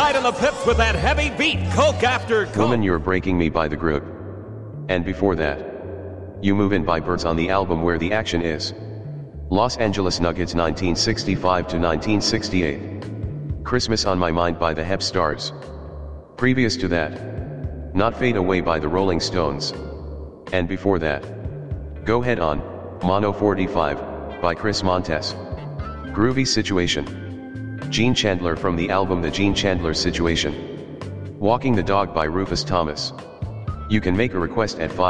ride in the pips with that heavy beat, coke after coke. Woman, You're Breaking Me by The Group. And before that, You Move In by Birds on the album Where the Action Is. Los Angeles Nuggets 1965 to 1968. Christmas on My Mind by the Hep Stars. Previous to that, Not Fade Away by the Rolling Stones. And before that, Go Head On, Mono 45, by Chris Montes. Groovy Situation. Gene Chandler from the album The Gene Chandler Situation. Walking the Dog by Rufus Thomas. You can make a request at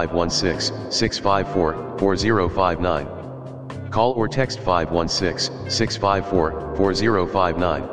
516-654-4059. Call or text 516-654-4059.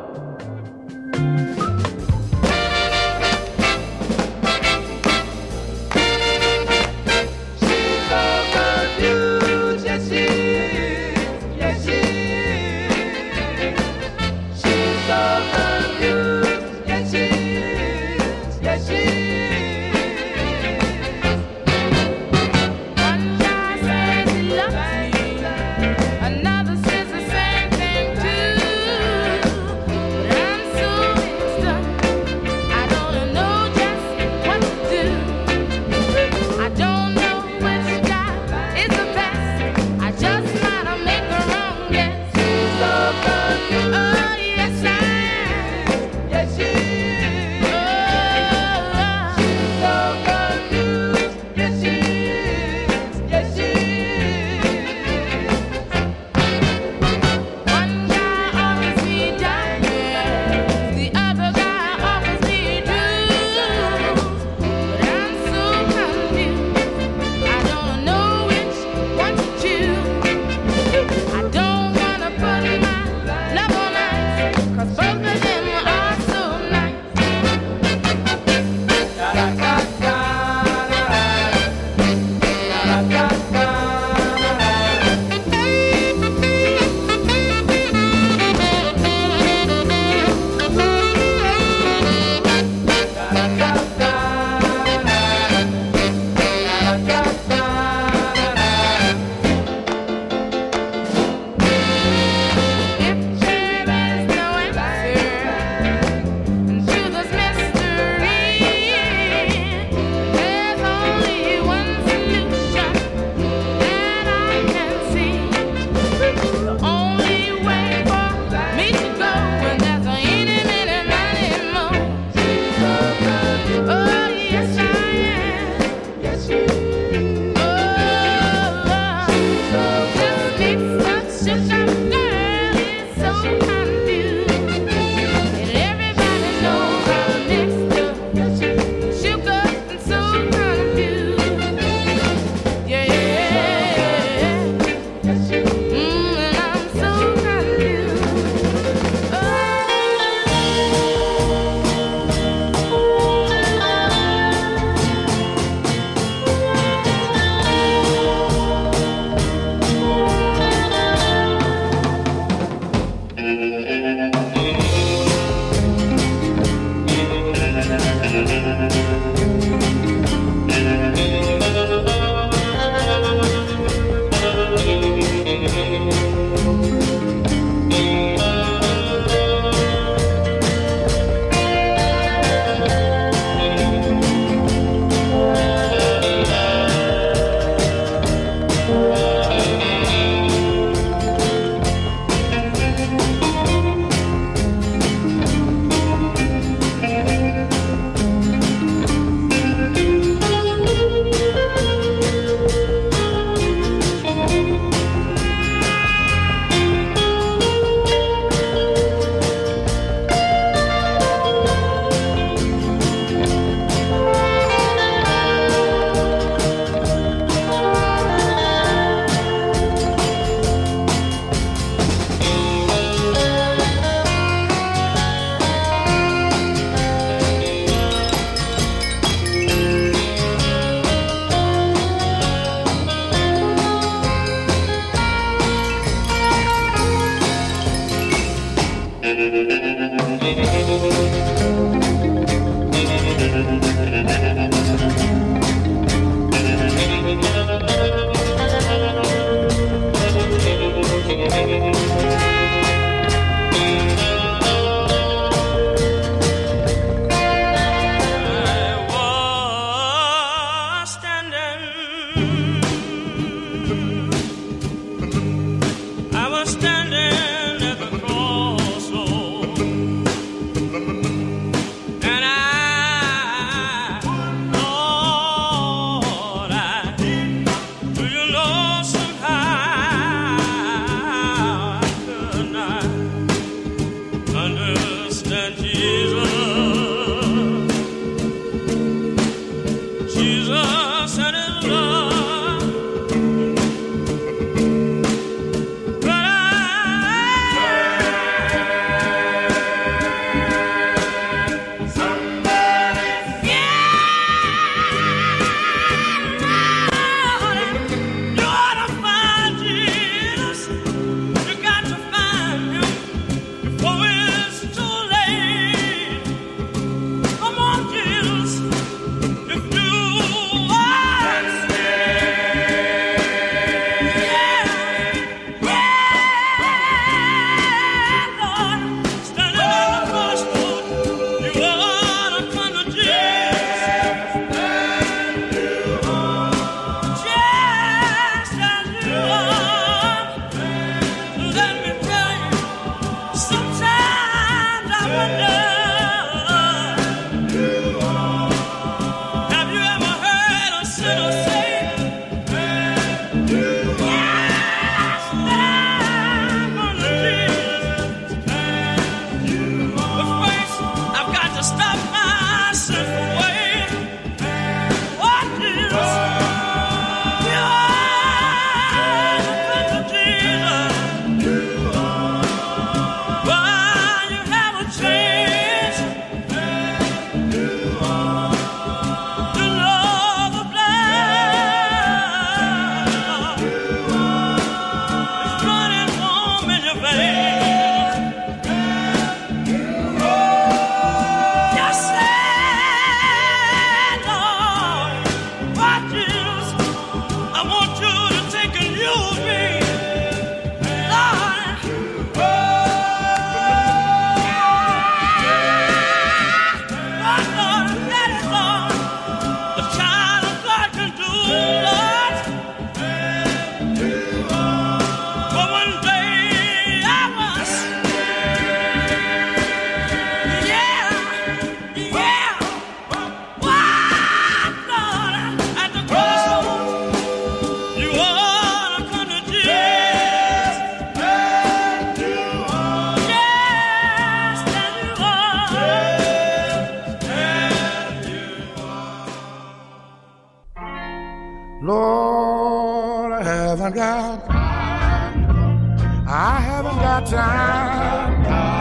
I haven't got time,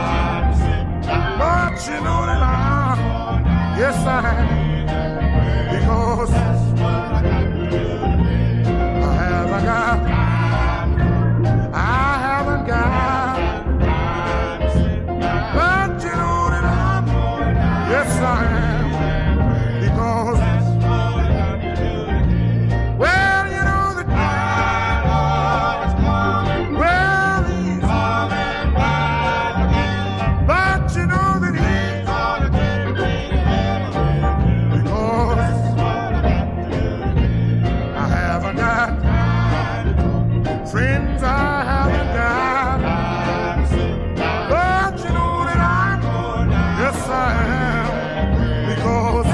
but you know that yes I am, because I haven't got, but you know that yes I am, because well you know that but you know that I haven't got friends, I haven't got, but you know that yes I am, because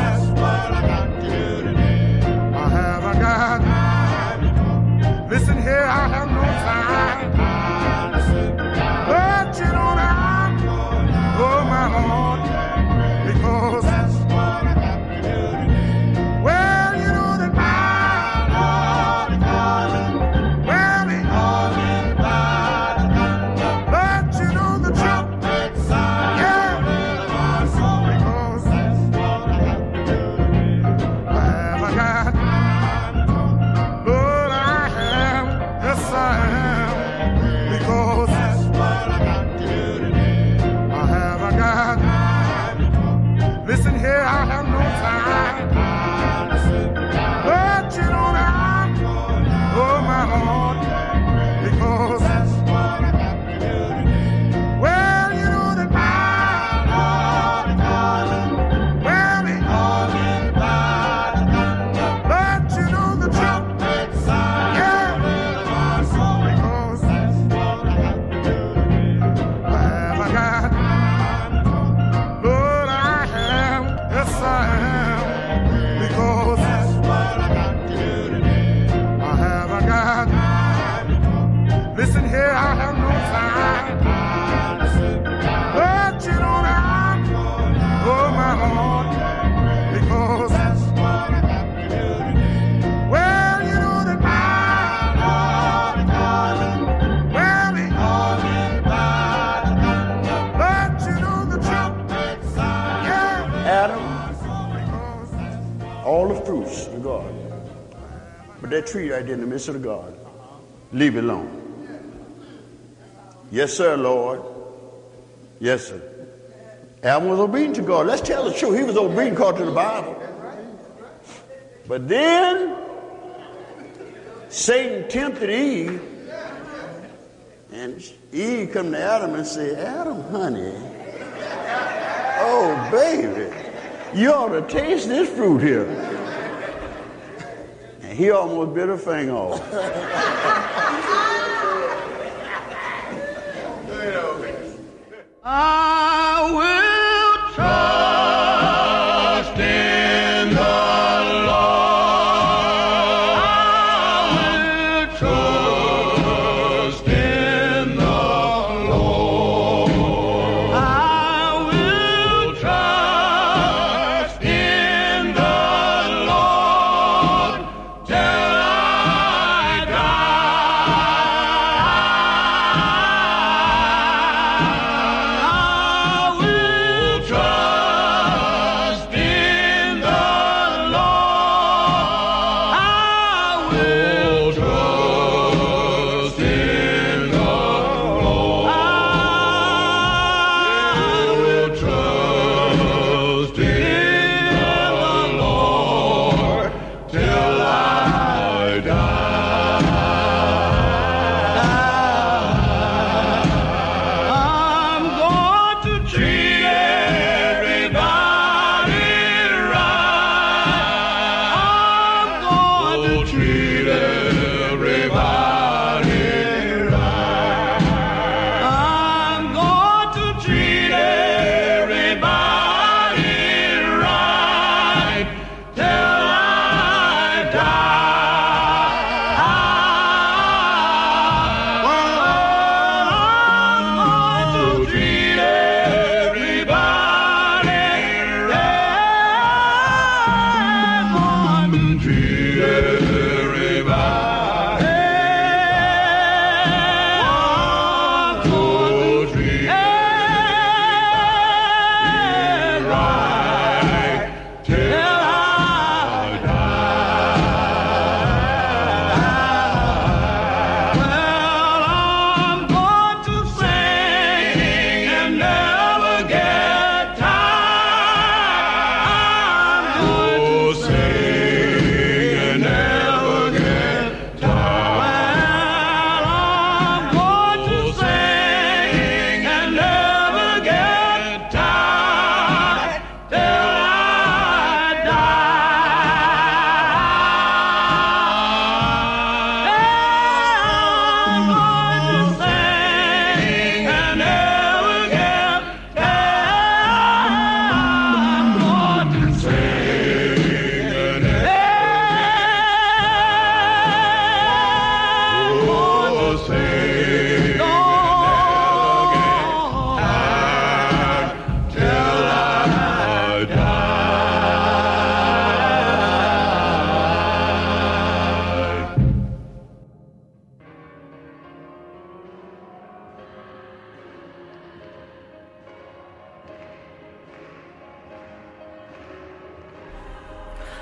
I haven't got, listen here, I have no time, but you know that oh my Lord, because well you know that but you know the truth, yeah, because I haven't got, Lord I am, yes I am, because I haven't got, listen here, I have no time, but you know that oh my Lord, because well you know that but you know the truth, yeah, because I haven't got, Lord I am, yes I am, because I haven't got, listen here, I have no time, but you know that oh my Lord, because well you know that but you know the truth, yeah, Adam, all the fruits of the garden, but that tree right there in the midst of the garden, leave it alone. Yes, sir, Lord. Yes, sir. Adam was obedient to God. Let's tell the truth. He was obedient according to the Bible. But then Satan tempted Eve, and Eve come to Adam and say, Adam, honey, oh, baby, you ought to taste this fruit here. And he almost bit her finger off. I will trust in the Lord. I will trust in the Lord. I will trust in the Lord till I die.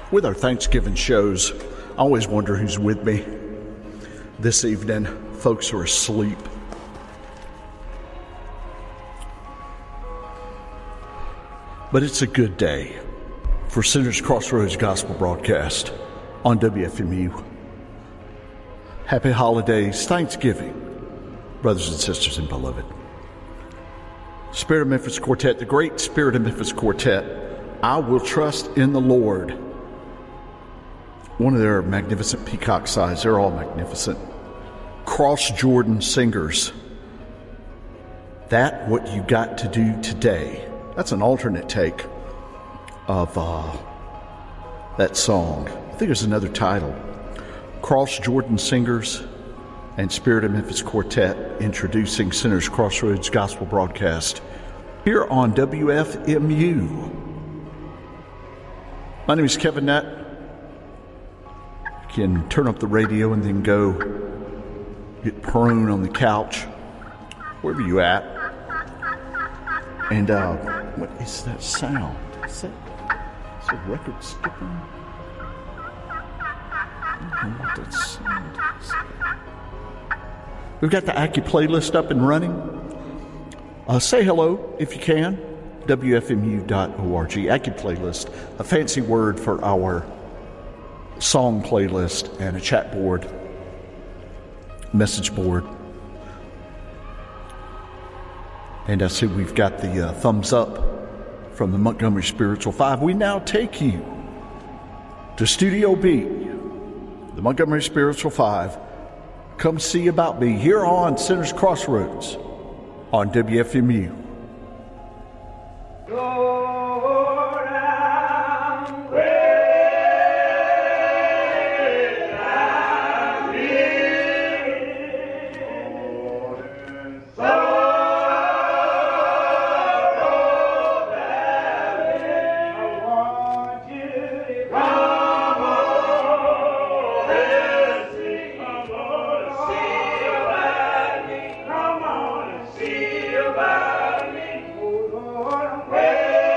With our Thanksgiving shows, I always wonder who's with me this evening. Folks are asleep. But it's a good day for Sinners Crossroads Gospel Broadcast on WFMU. Happy holidays, Thanksgiving, brothers and sisters and beloved. Spirit of Memphis Quartet, the great Spirit of Memphis Quartet, I Will Trust in the Lord. One of their magnificent peacock size, they're all magnificent. Cross Jordan Singers. That What You Got to Do Today. That's an alternate take of that song. I think there's another title. Cross Jordan Singers and Spirit of Memphis Quartet introducing Sinners Crossroads Gospel Broadcast here on WFMU. My name is Kevin Nett. You can turn up the radio and then go get prone on the couch, wherever you at. And what is that sound? Is a record skipping? I don't know what that sound is. We've got the Aki playlist up and running. Say hello if you can. WFMU.org. Aki playlist, a fancy word for our song playlist and a chat board, message board. And I see we've got the thumbs up from the Montgomery Spiritual 5. We now take you to Studio B, the Montgomery Spiritual 5. Come see about me here on Sinners Crossroads on WFMU. See about me, oh Lord, I'm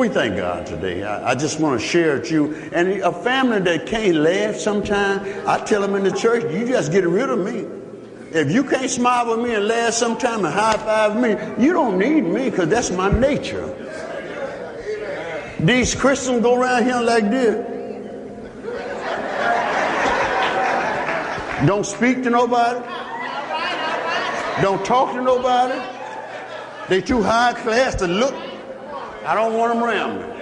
we thank God today. I just want to share with you. And a family that can't laugh sometimes, I tell them in the church, you just get rid of me. If you can't smile with me and laugh sometime and high five me, you don't need me because that's my nature. These Christians go around here like this. Don't speak to nobody. Don't talk to nobody. They too high class to look. I don't want them around me.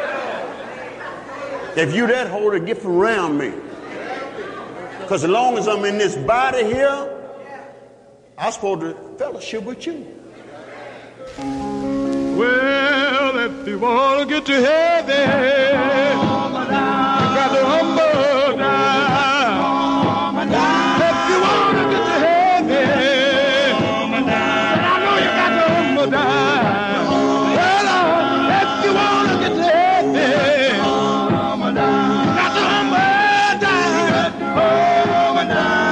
If you that holy, get from around me. Because as long as I'm in this body here, I'm supposed to fellowship with you. Well, if you want to get to heaven, you got to humble down. If you want to get to heaven, I know you got to humble down. Well, if you want to get to heaven, you got to humble down. Humble down.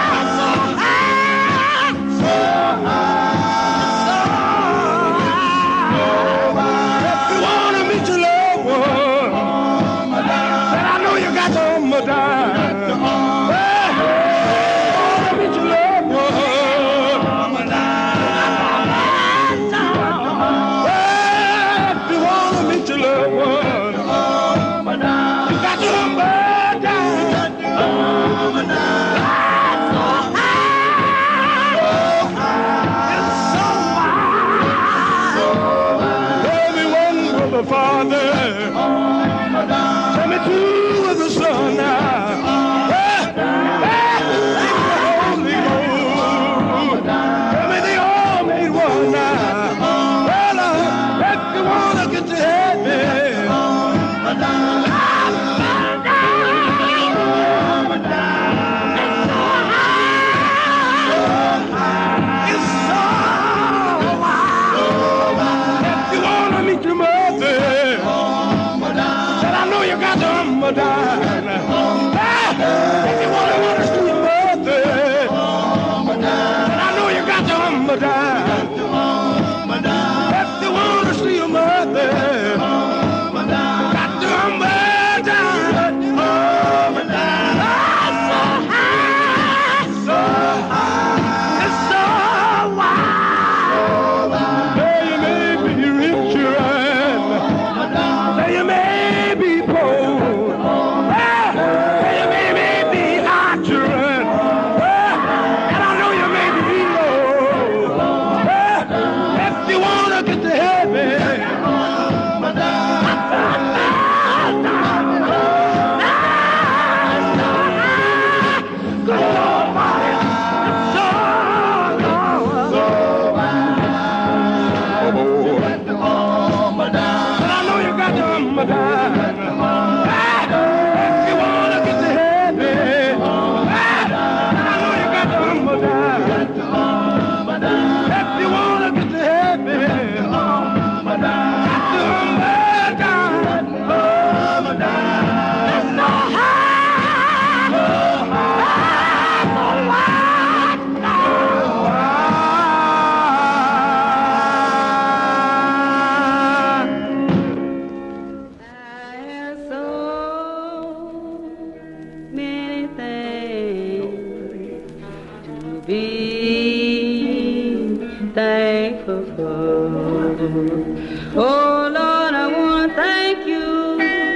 Oh Lord, I want to thank you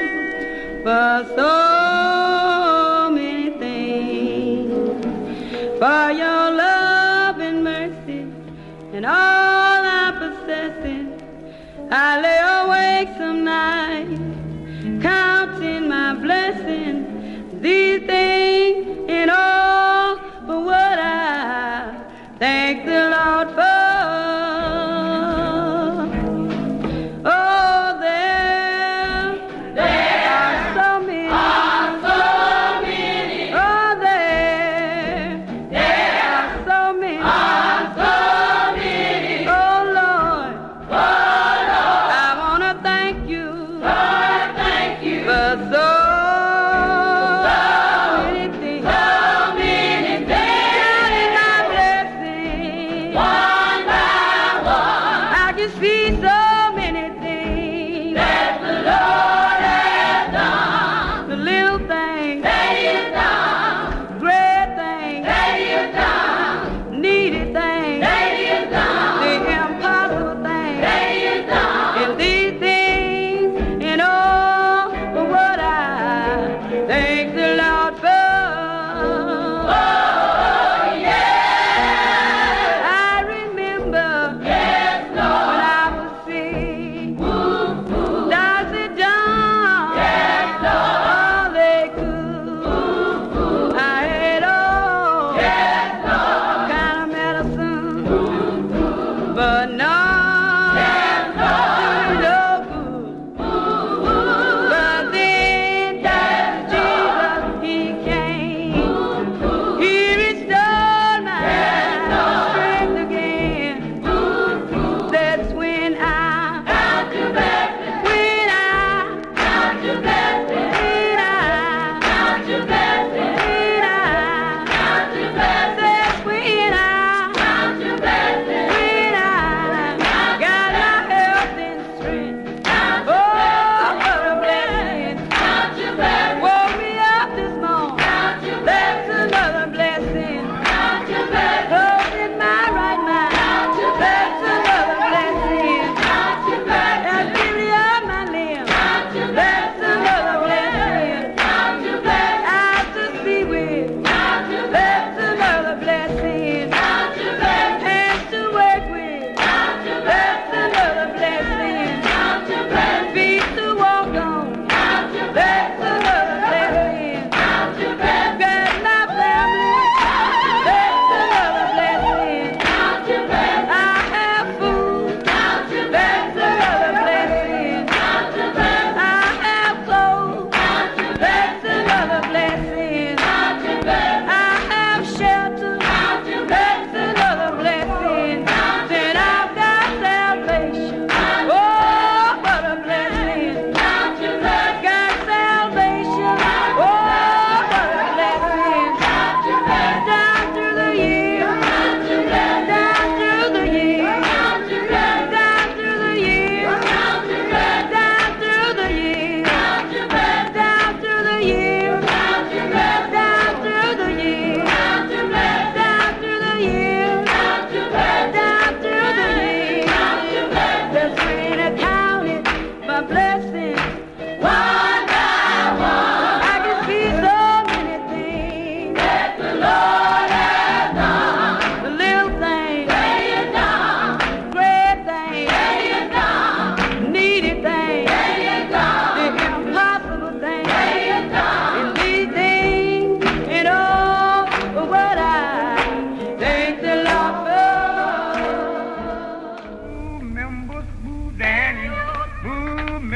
for so many things, for your love and mercy and all I'm possessing. I lay awake some nights counting my blessings, these things and all for what I thank the Lord for. See so many things that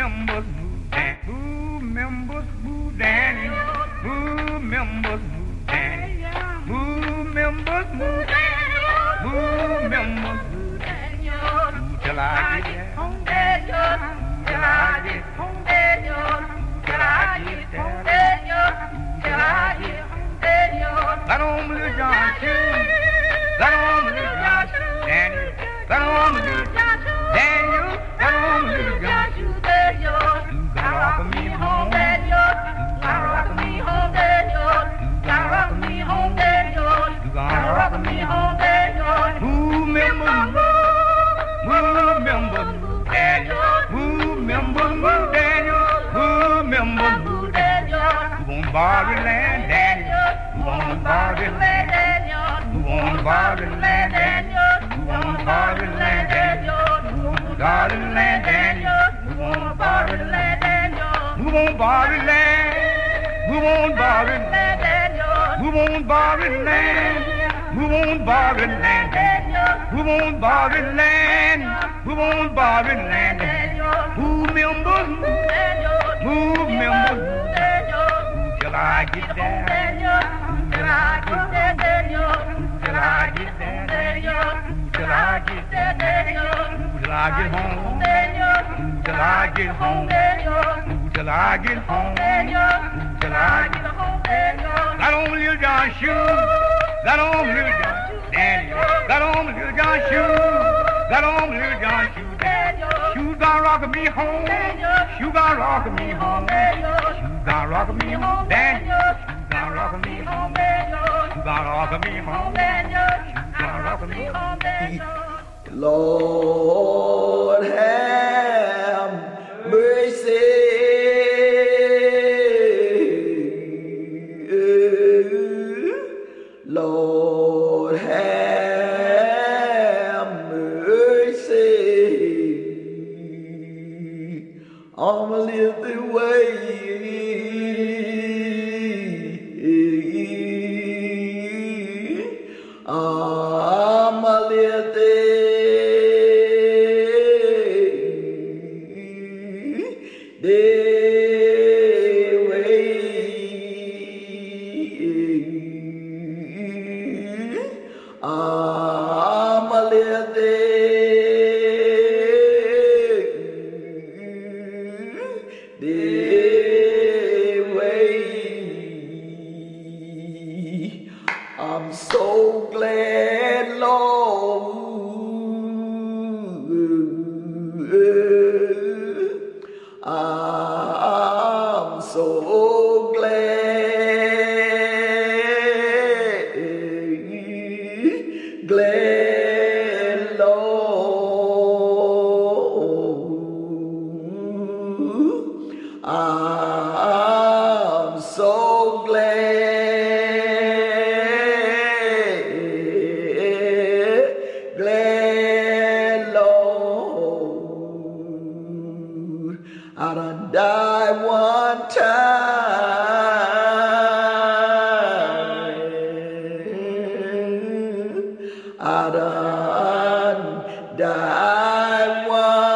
members move Danny. Move members move Danny. Move members move Danny. Move members move Danny. Move members move Danny. Move till I get home, Danny. Move till I get home, Danny. Move till I get there, Danny. Move till I get home, Danny. Got on little John shoes. Got on little John shoes, Danny. Got on little John shoes, Daniel. Got on little John shoes, Daniel. You gotta rock me home, Daniel. You gotta rock me home, Daniel. You gotta rock me home, Daniel. You gotta rock me home, Daniel. Move members, move members, move Daniel. Move members, move Daniel. Move members, move Daniel. Who won't borrow land, Daniel? Who won't borrow land, Daniel? Who won't borrow land, Daniel? Who won't borrow land, Daniel? Who won't borrow land, Daniel? Who won't borrow land, Daniel? Who won't borrow land? Who won't borrow land, Daniel? Who won't borrow land? Who won't borrow land, Daniel? Who won't borrow land? Who won't borrow land, Daniel? Who members move, move members move, till I get there, till I get there, till I get there, till I get there, till I get home, till I get home, till I get home, till I get home. Got on little John shoes, got on little John Danny, got on little John shoes, got on little John shoes. Shoes gonna rock me home, shoes gonna rock me home, shoes gonna rock me home, Danny. Shoes gonna rock me home, shoes gonna rock me home, shoes gonna rock me home, Danny. Lord have mercy. Lord have mercy. I'm a little way. I'm a little I'm so glad, Lord. I'm so glad, Lord. I'm so glad, Lord. I done died one time. I done died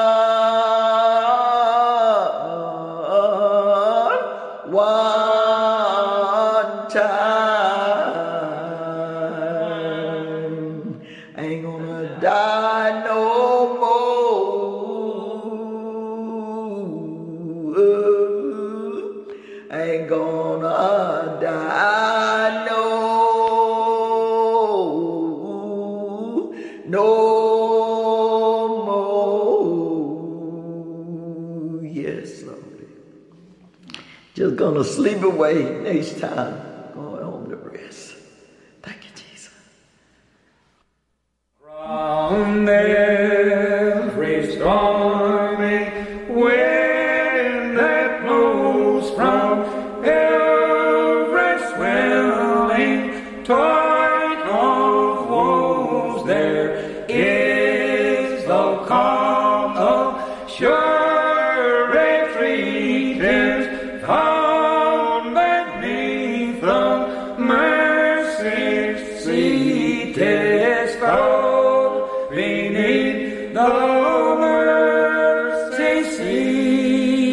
one time. Ain't gonna die no more. Ain't gonna die no more. Yes, Lord. Just gonna sleep away next time. Going home to rest. Thank you, Jesus. From every stormy wind that blows, from every swelling torrent of woes, there is the calm of sure retreat. There's found beneath the mercy's seat. Is found beneath the mercy seat.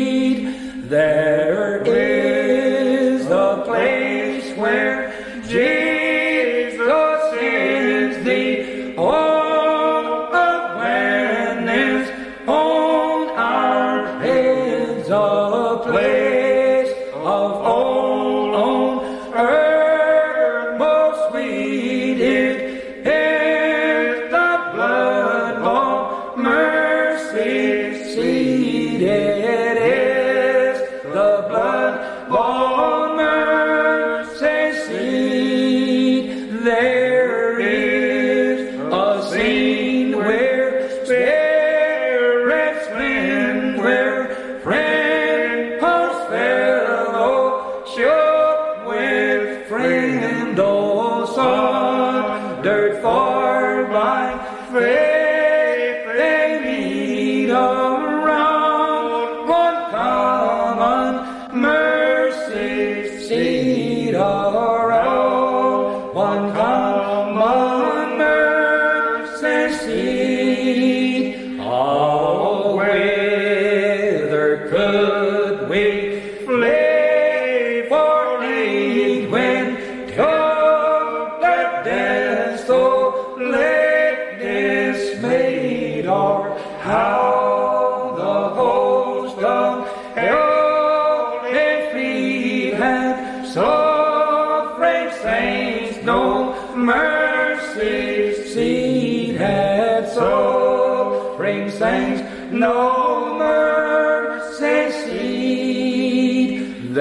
mercy seat. It is the blood-born mercy seat. There is a scene where spirits blend, where friend hugs fellowship with friend, oh, sundered far by faith, they meet around one common mercy seat, around one common mercy seat. Oh, whither could we flee for aid when the desolate dismayed, or how the host of hell defeat had suffering saints no mercy seat, had suffering saints no mercy seat.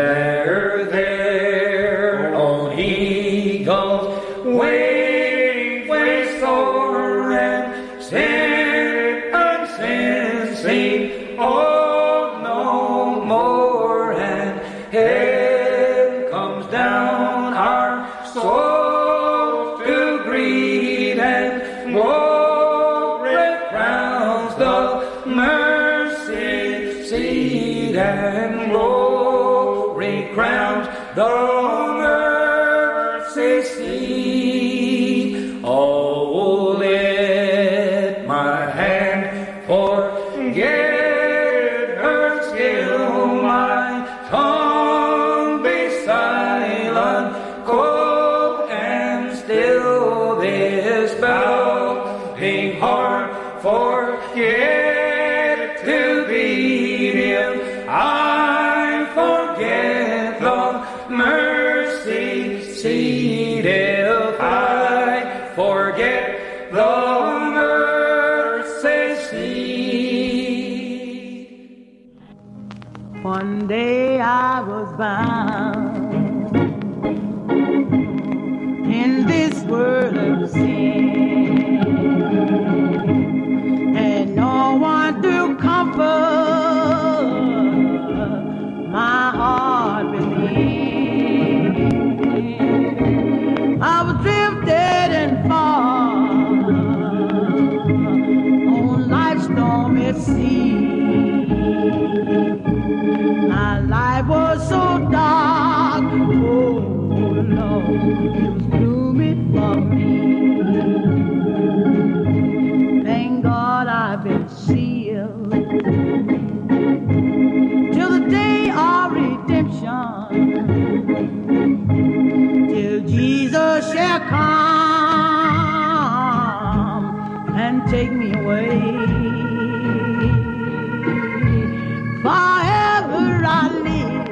There on eagles wings we soar and sin unseen, oh, no more, and heaven comes down our souls to greet, and glory crowns the mercy seat, and glory crowns the mercy seat. Oh, let my hand forget her skill, my tongue be silent, cold and still, this bowing heart forget to beat him. I forget the mercy seat, if I forget the mercy seat. One day I was bound in this world of sin, and no one to comfort my heart within. I was drifted and far on life's stormy sea. My life was so dark, oh Lord, it was gloomy for me. Thank God I've been sealed till the day of redemption, till Jesus shall come and take me away. Forever I live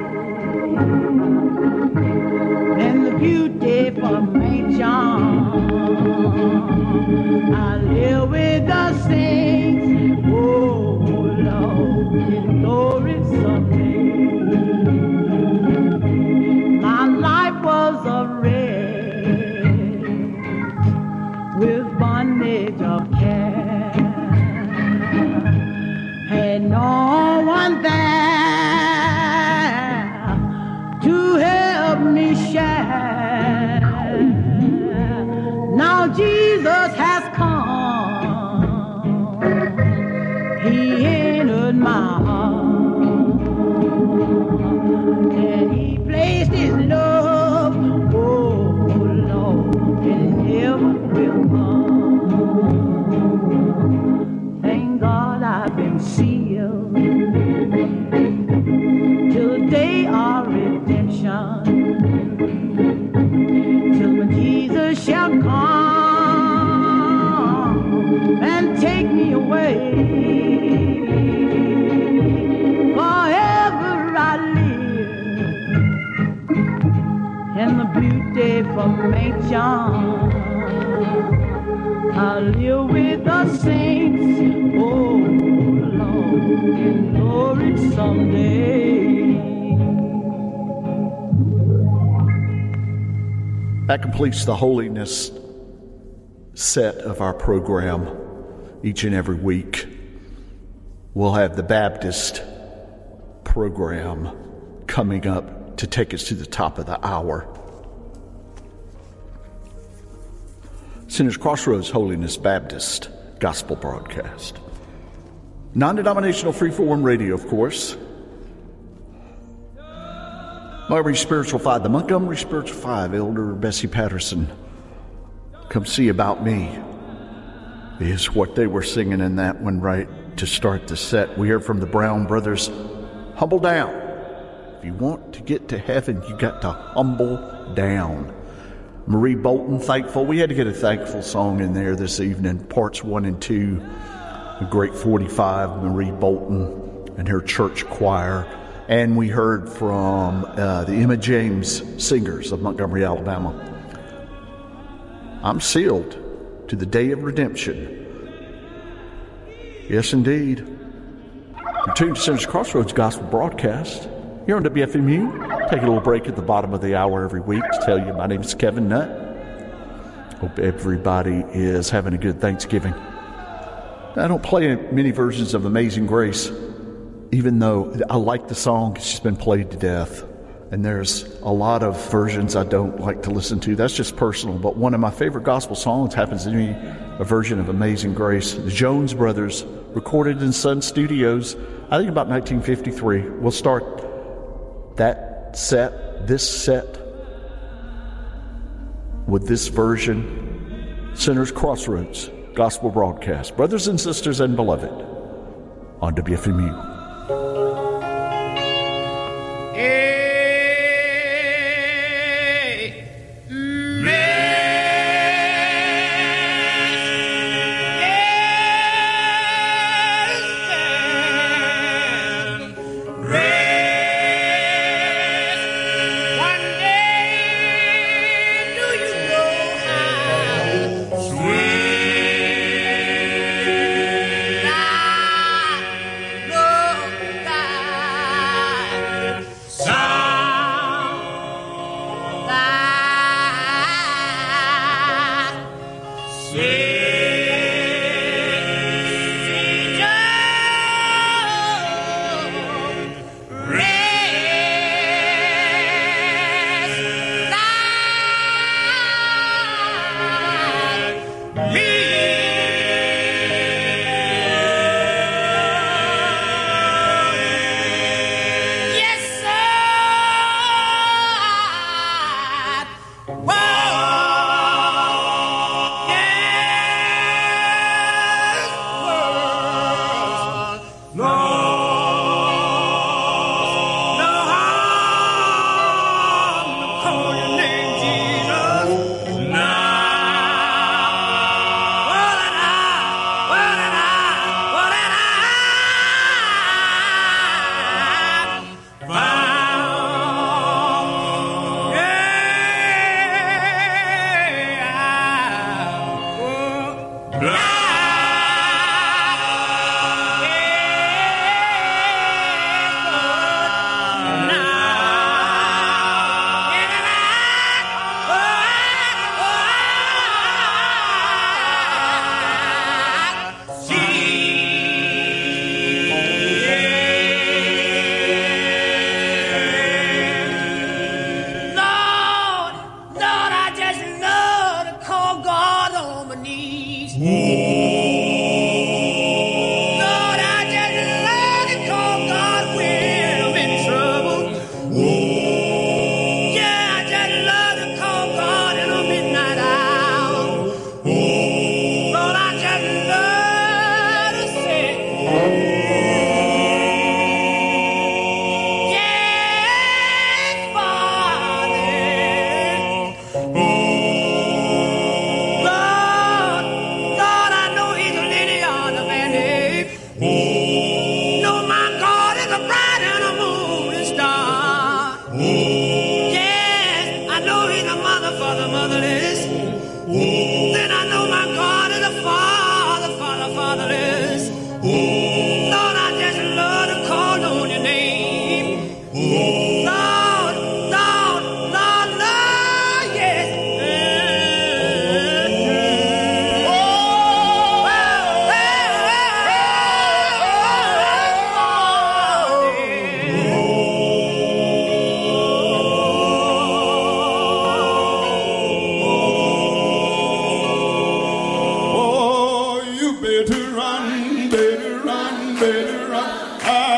in the beautiful mansion. I live with the saints, oh Lord, in glory someday. My life was a wreck with bondage of care, had no one there to help me share. Now Jesus has come, he entered my heart, and he placed his love, oh Lord, and never will come. Thank God I've been sealed till the day of redemption, till when Jesus shall come and take me away. Forever I live in the beautiful mansion. I live with the saints, oh Lord, someday. That completes the holiness set of our program each and every week. We'll have the Baptist program coming up to take us to the top of the hour. Sinners Crossroads Holiness Baptist Gospel Broadcast. Non-denominational freeform radio, of course. Montgomery Spiritual 5, the Montgomery Spiritual 5, Elder Bessie Patterson. Come See About Me is what they were singing in that one right to start the set. We heard from the Brown Brothers, Humble Down. If you want to get to heaven, you got to humble down. Marie Bolton, Thankful. We had to get a thankful song in there this evening, parts 1 and 2. The great 45, Marie Bolton and her church choir. And we heard from the Emma James Singers of Montgomery, Alabama. I'm sealed to the day of redemption. Yes, indeed. You're tuned to Sinners Crossroads Gospel Broadcast here on WFMU. Take a little break at the bottom of the hour every week to tell you my name is Kevin Nutt. Hope everybody is having a good Thanksgiving. I don't play many versions of Amazing Grace, even though I like the song. It's just been played to death. And there's a lot of versions I don't like to listen to. That's just personal. But one of my favorite gospel songs happens to be a version of Amazing Grace. The Jones Brothers, recorded in Sun Studios, I think about 1953. We'll start this set, with this version, Sinners Crossroads Gospel Broadcast. Brothers and sisters and beloved, on WFMU. God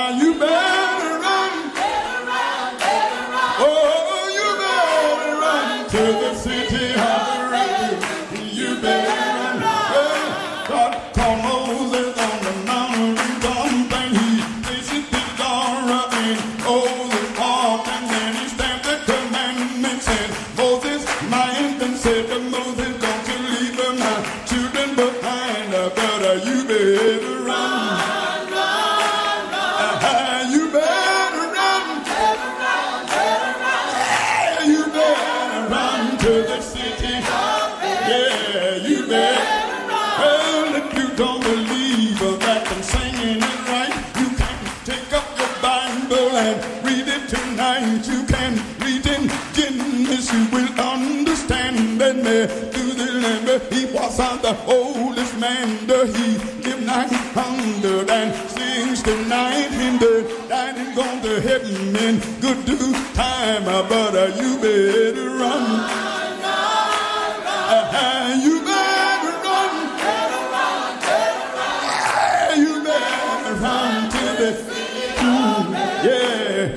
You better run. Oh, you better run to the city of the refuge. You better run. God called Moses on the mountain and something. He placed his Torah in Moses' heart, and then he stamped the commandments in Moses' mind and said to Moses, don't you leave my children behind, but you better run. You better run. You better run to the city. Yeah, you better. Well, if you don't believe that I'm singing it right, you can take up your Bible and read it tonight. You can read in Genesis, you will understand that Methuselah, he was the oldest man. He lived 969 and died and gone to heaven in good due time. But you better run. You better run. You better run to the yeah.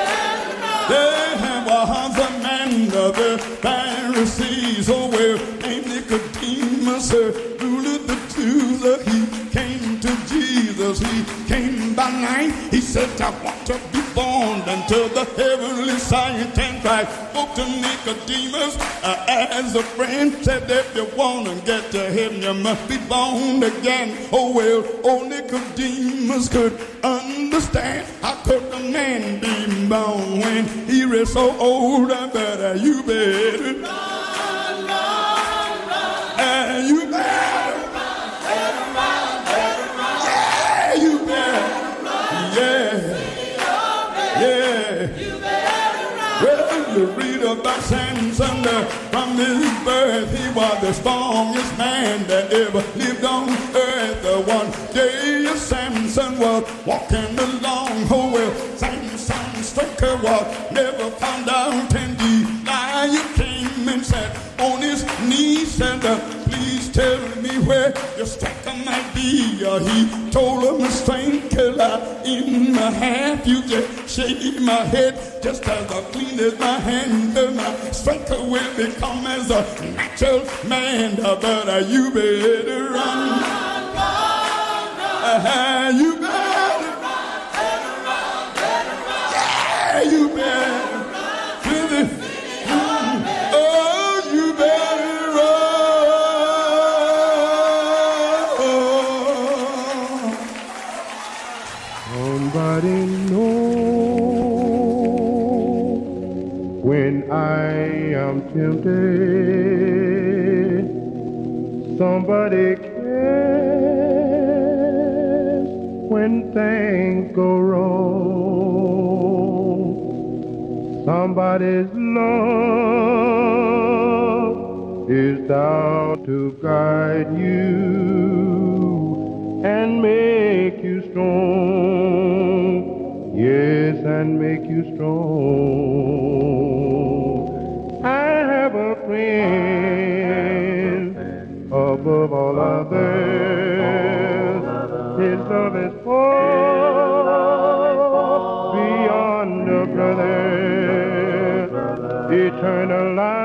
There was a man of the Pharisees, oh well, named Nicodemus, ruler of the Jews. He came to Jesus. He came by night. He said, I want to be born into the heavenly sight. And Christ spoke to Nicodemus as a friend. Said, if you want to get to heaven, you must be born again. Oh well, old Nicodemus could understand. How could a man be born when he is so old? But you better you better Well, you read about Samson from his birth. He was the strongest man that ever lived on earth. One day Samson was walking along. Oh well, Samson's stroker was never found out. And Delilah came and sat on his knees. Said, please tell me where your striker might be. He told him, a strength killer in my half. You just shave my head just as clean as my hand. My striker will become as a natural man. But you better run. You better you better you better run. Somebody knows when I am tempted. Somebody cares when things go wrong. Somebody's love is down to guide you and make you strong. Yes, and make you strong. I have a friend above all others. His love is far beyond a brother. Eternal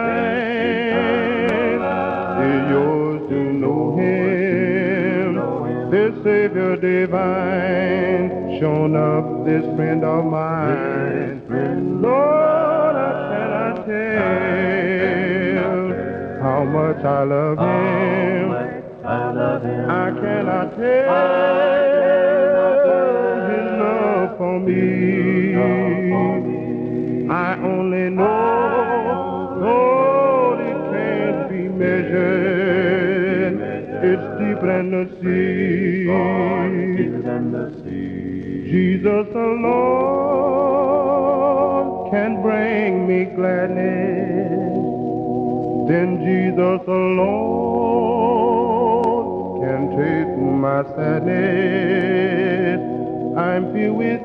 life is yours to know him. This Savior divine, shown up this friend of mine. Lord, I cannot tell how much I love him. I cannot tell his love for me. I only know, Lord, it can't be measured. It's deeper than the sea. Jesus alone can bring me gladness. Then Jesus alone can take my sadness. I'm filled with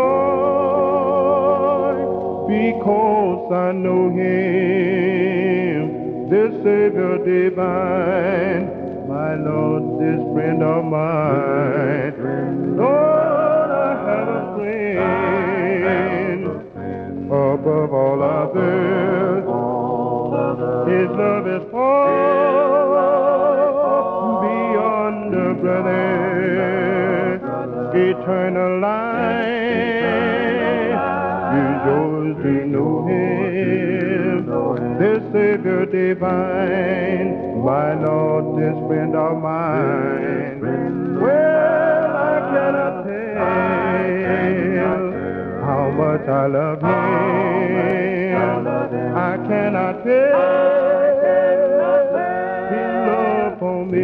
joy because I know him, this Savior divine, my Lord, this friend of mine. Lord, I have a friend eternal life is yours to know him, the Savior divine, my Lord, this friend of mine. Well, I cannot tell how much I love him. I cannot tell his love for me.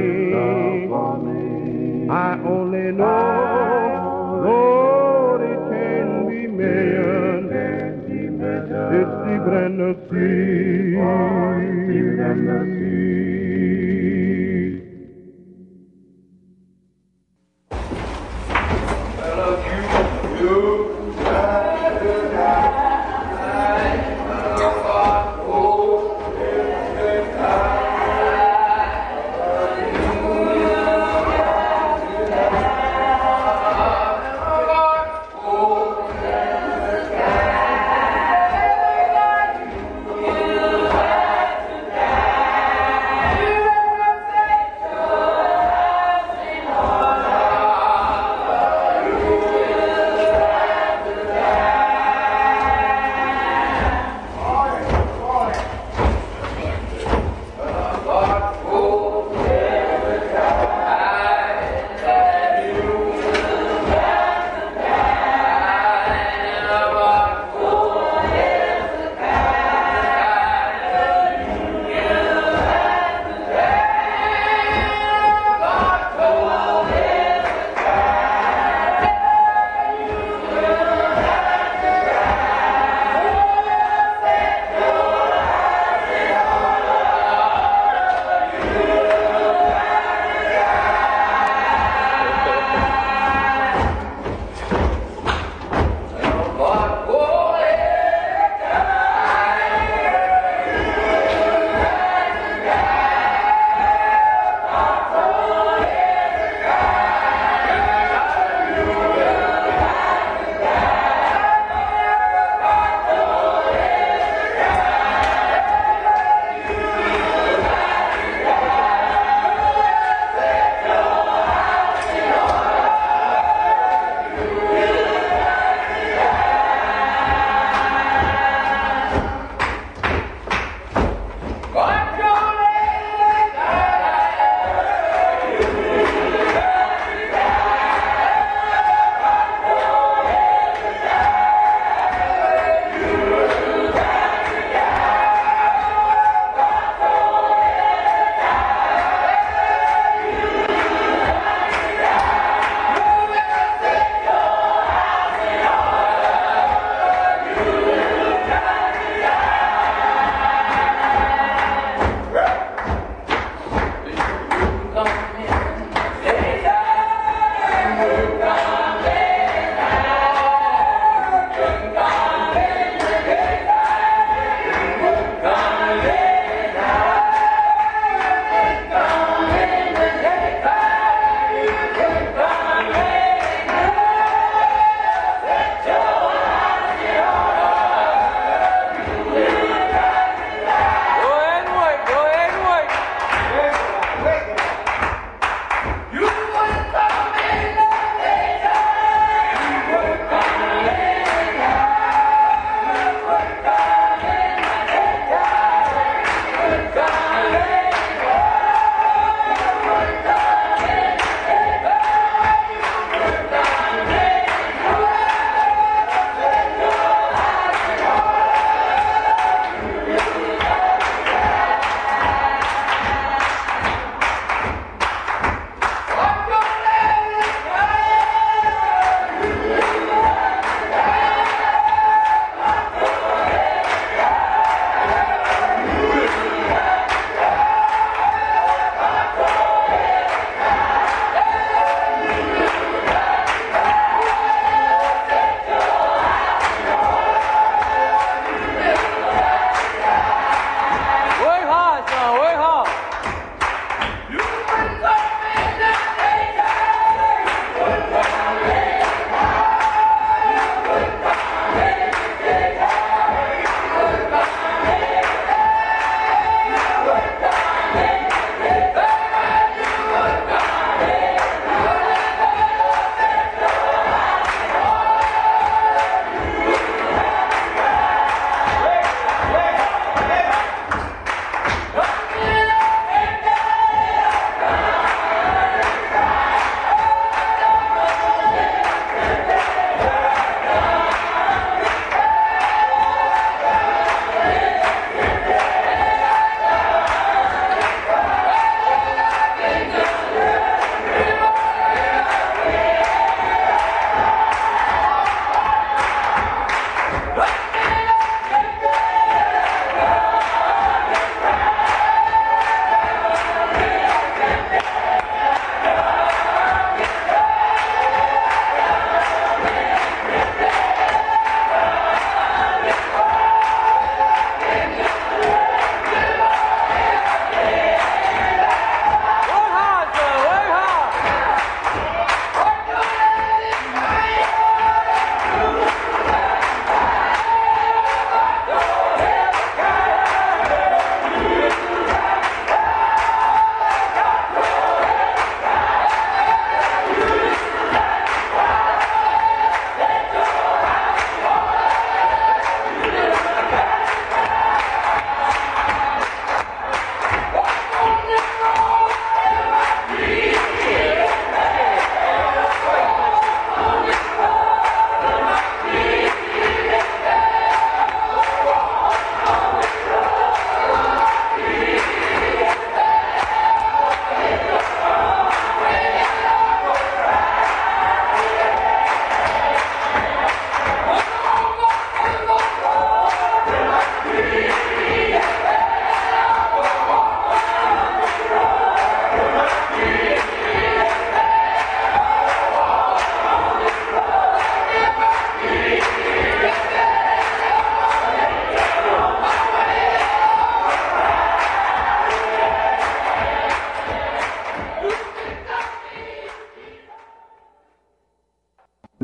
I only know, Lord, it can be million. It's deeper than the sea.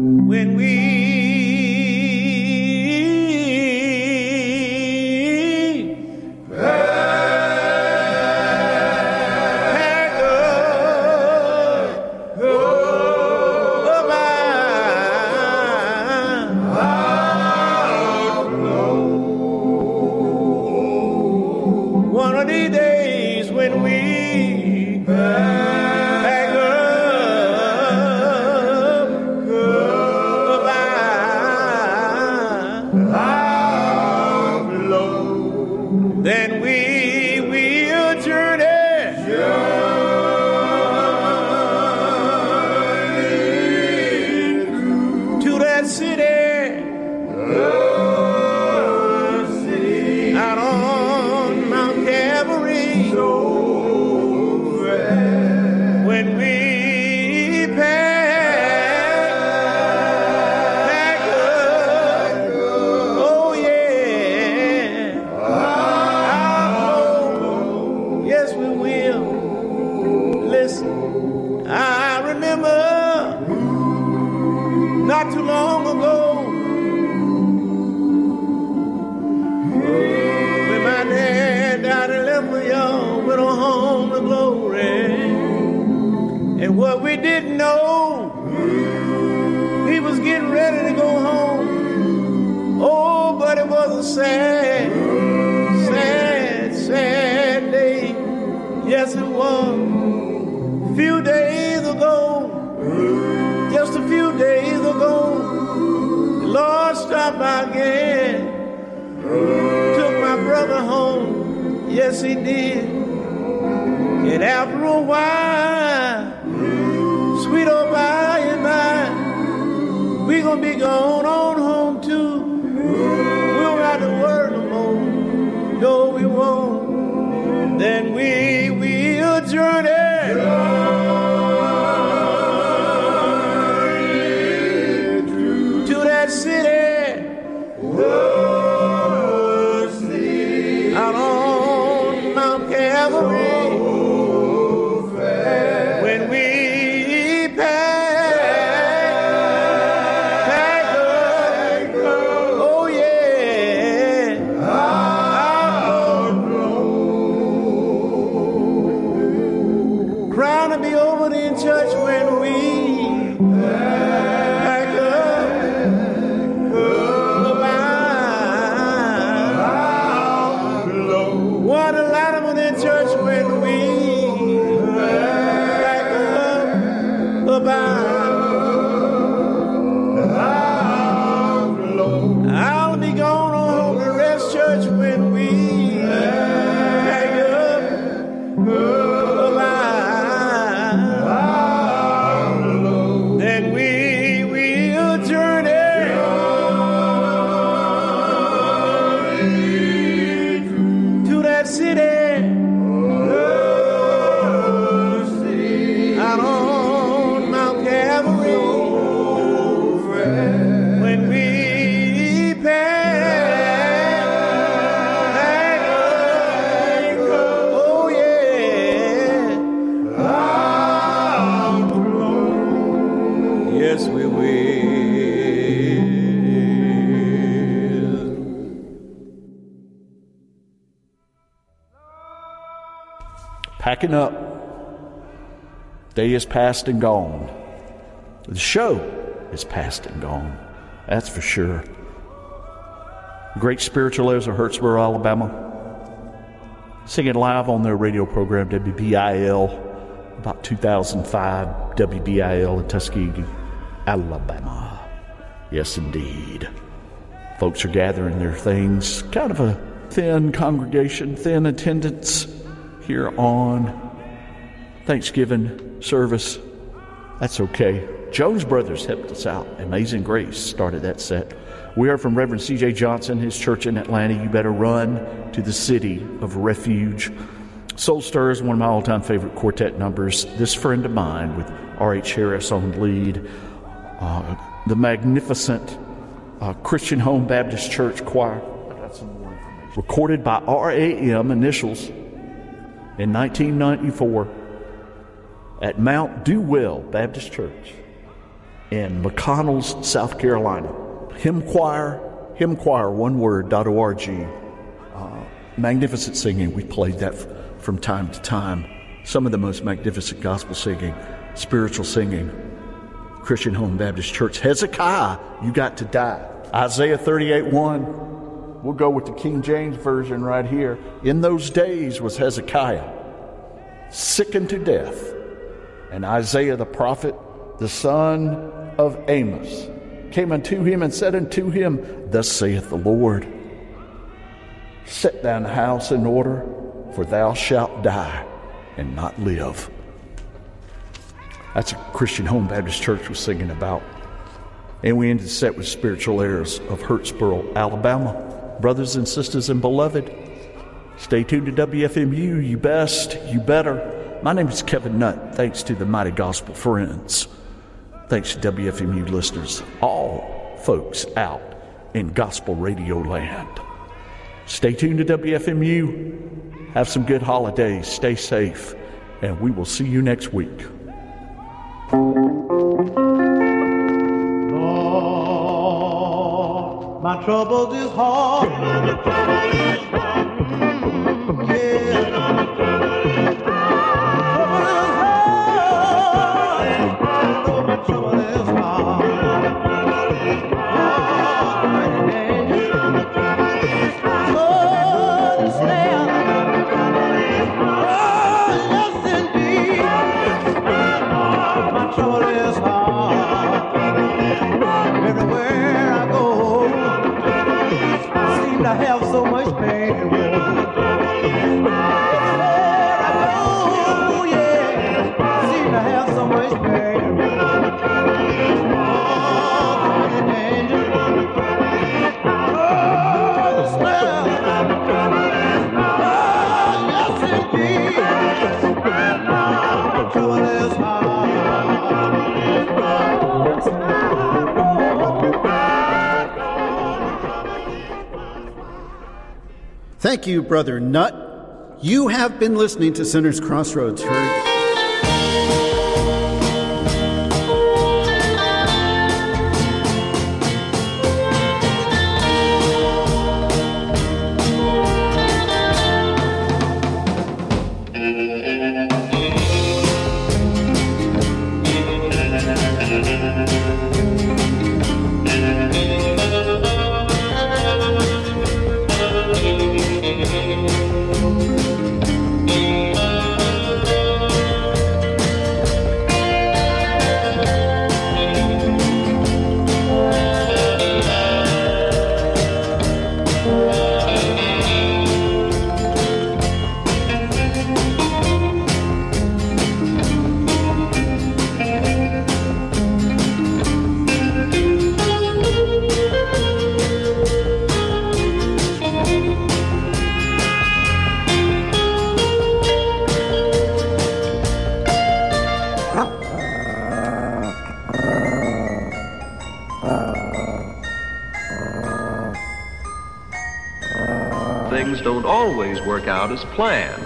when we Packing up. Day is past and gone. The show is past and gone. That's for sure. Great spiritualists of Hurtsboro, Alabama, singing live on their radio program WBIL, about 2005, WBIL in Tuskegee, Alabama. Yes, indeed. Folks are gathering their things. Kind of a thin congregation, thin attendance here on Thanksgiving service. That's okay. Jones Brothers helped us out. Amazing Grace started that set. We are from Reverend C.J. Johnson, his church in Atlanta. You better run to the city of refuge. Soul Stir is one of my all-time favorite quartet numbers. This Friend of Mine with R.H. Harris on lead. The magnificent Christian Home Baptist Church choir. I got some more information. Recorded by RAM, initials, in 1994 at Mount Do Well Baptist Church in McConnells, South Carolina. Hymn choir, hymnchoir.org. Magnificent singing. We played that from time to time. Some of the most magnificent gospel singing, spiritual singing. Christian Home Baptist Church. Hezekiah, you got to die. Isaiah 38:1. We'll go with the King James Version right here. In those days was Hezekiah sickened to death, and Isaiah the prophet, the son of Amos, came unto him and said unto him, Thus saith the Lord, Set thine house in order, for thou shalt die and not live. That's what Christian Home Baptist Church was singing about. And we ended the set with Spiritual Airs of Hurtsboro, Alabama. Brothers and sisters and beloved, stay tuned to WFMU. You best, you better. My name is Kevin Nutt. Thanks to the Mighty Gospel Friends. Thanks to WFMU listeners, all folks out in gospel radio land. Stay tuned to WFMU. Have some good holidays. Stay safe. And we will see you next week. Lord, my troubles is hard. I have so much pain. Oh, yeah. Seem to have so much pain. Oh, the smell. Oh, yes, indeed. Trouble is hard. Thank you, Brother Nutt. You have been listening to Sinners Crossroads. Things don't always work out as planned.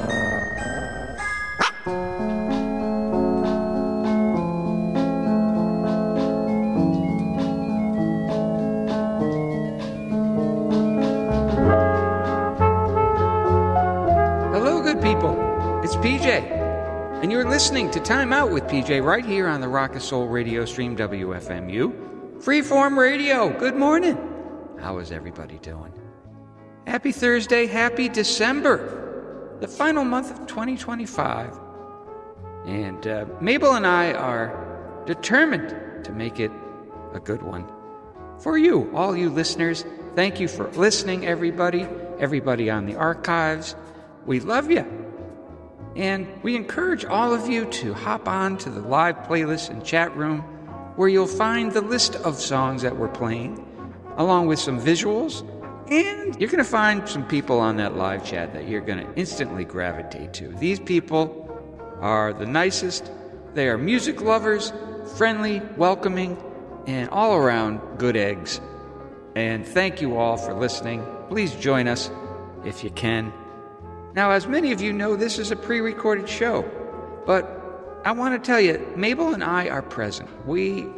Hello, good people. It's PJ, and you're listening to Time Out with PJ right here on the Rock of Soul radio stream WFMU. Freeform Radio, good morning. How is everybody doing? Happy Thursday, happy December, the final month of 2025. And Mabel and I are determined to make it a good one. For you, all you listeners, thank you for listening, everybody on the archives. We love you. And we encourage all of you to hop on to the live playlist and chat room where you'll find the list of songs that we're playing, along with some visuals. And you're going to find some people on that live chat that you're going to instantly gravitate to. These people are the nicest. They are music lovers, friendly, welcoming, and all around good eggs. And thank you all for listening. Please join us if you can. Now, as many of you know, this is a pre-recorded show. But I want to tell you, Mabel and I are present. We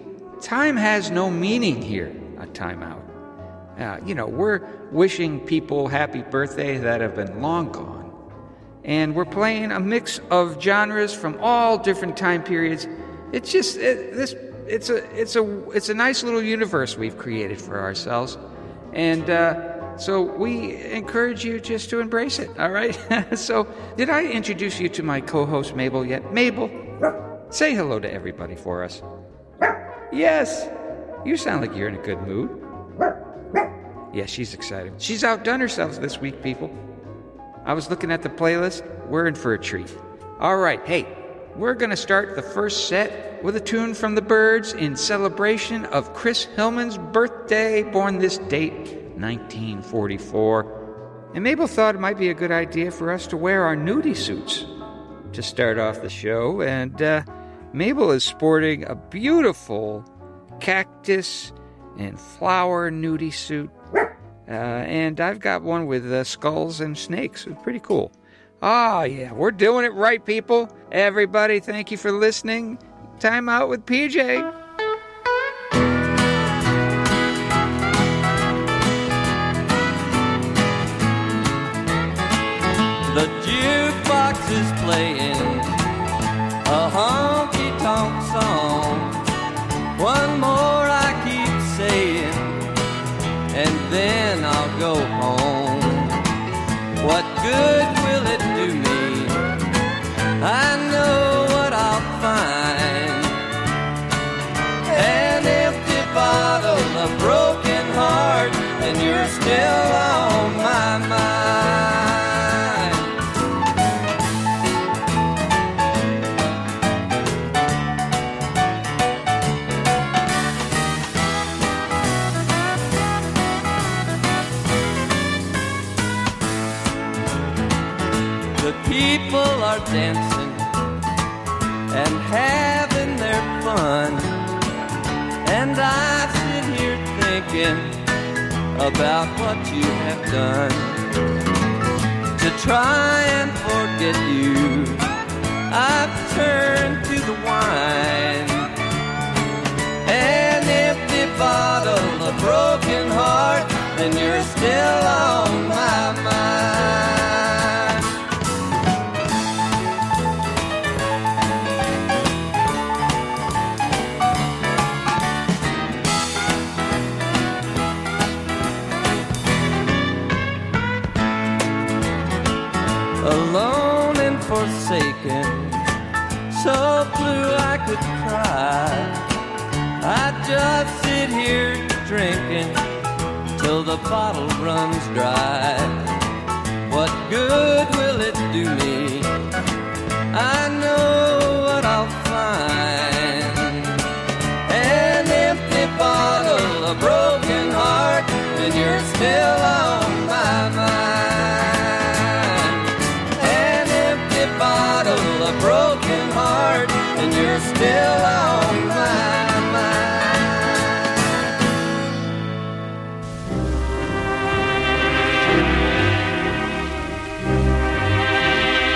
time has no meaning here at Time Out. We're wishing people happy birthday that have been long gone. And we're playing a mix of genres from all different time periods. It's just it's a nice little universe we've created for ourselves. And so we encourage you just to embrace it, all right? So, did I introduce you to my co-host Mabel yet? Mabel, say hello to everybody for us. Yes, you sound like you're in a good mood. Yeah, she's excited. She's outdone herself this week, people. I was looking at the playlist. We're in for a treat. All right, hey, we're going to start the first set with a tune from the Byrds in celebration of Chris Hillman's birthday, born this date, 1944. And Mabel thought it might be a good idea for us to wear our nudie suits to start off the show. And Mabel is sporting a beautiful cactus and flower nudie suit. And I've got one with skulls and snakes. It's pretty cool. Ah, yeah, we're doing it right, people. Everybody, thank you for listening. Time Out with PJ. The jukebox is playing a honky-tonk song. One more I keep saying, and then I'll go home. What good will it do me? I know what I'll find. An empty bottle, a broken heart, and you're still on my mind. People are dancing and having their fun, and I sit here thinking about what you have done. To try and forget you, I've turned to the wine. An empty bottle, a broken heart, and you're still on my mind. Alone and forsaken, so blue I could cry. I just sit here drinking till the bottle runs dry. What good will it do me? I know what I'll find. An empty bottle, a broken heart, and you're still on my mind. Bottle, a broken heart, and you're still on my mind.